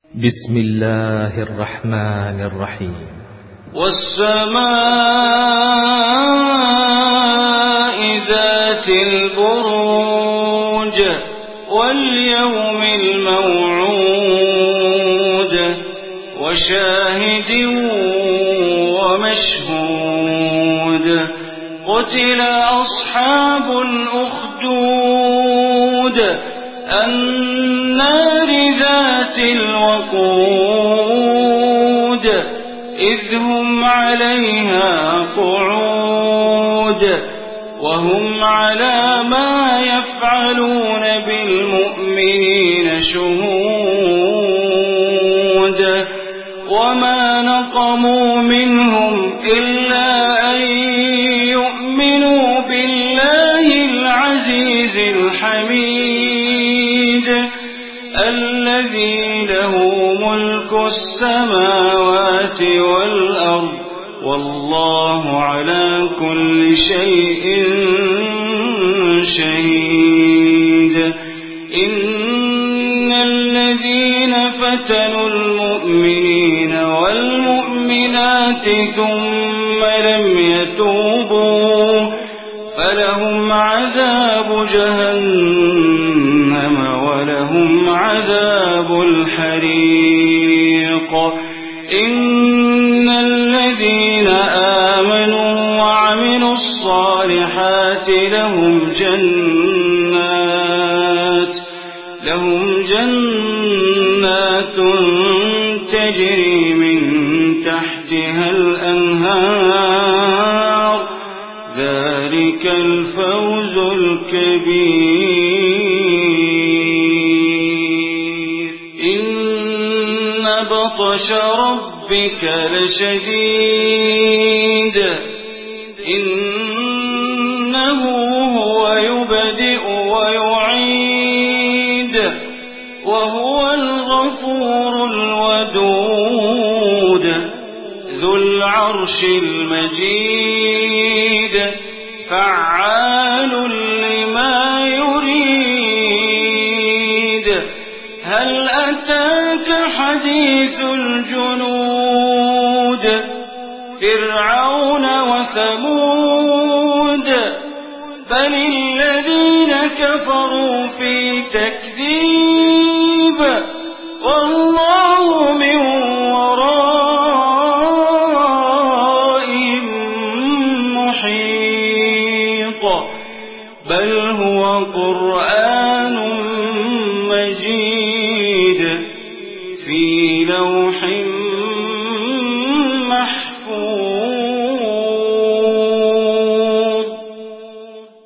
بسم الله الرحمن الرحيم. والسماء ذات البروج واليوم الموعود وشاهد ومشهود قتل أصحاب الأخدود النار ذات الوقود إذ هم عليها قعود وهم على ما يفعلون بالمؤمنين شهود وما نقموا منهم إلا أن يؤمنوا بالله العزيز الحميد الذي له ملك السماوات والأرض والله على كل شيء شهيد. إن الذين فتنوا المؤمنين والمؤمنات ثم لم يتوبوا فلهم عذاب جهنم ولهم عذاب الحريق. إن الذين آمنوا وعملوا الصالحات لهم جنات تجري من تحتها الأنهار ذلك الفوز الكبير. إن بطش ربك لشديد إنه هو يبدئ ويعيد وهو الغفور الودود ذو العرش المجيد فعال لما يريد. هل أتاك حديث الجنود فرعون وثمود بل الذين كفروا في تكذيب والله من ورائهم محيط بل هو قرآن مجيد في لوح